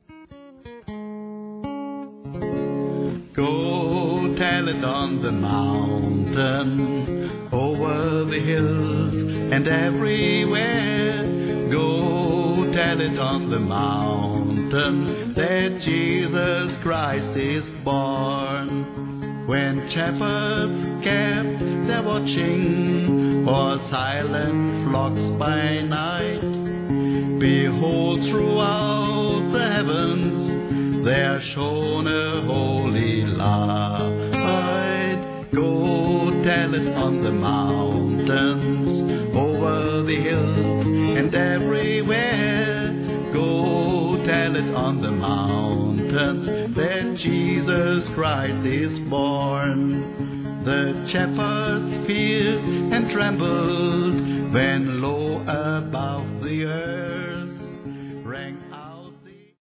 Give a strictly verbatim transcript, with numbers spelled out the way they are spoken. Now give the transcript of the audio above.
Go tell it on the mountain, over the hills and everywhere. Go tell it on the mountain that Jesus Christ is born. When shepherds kept their watching for silent flocks by night, behold, throughout the heavens there shone a holy light. Go tell it on the mountains, over the hills and everywhere. Go tell it on the mountains that Jesus Christ is born. The shepherds feared and trembled when low above the earth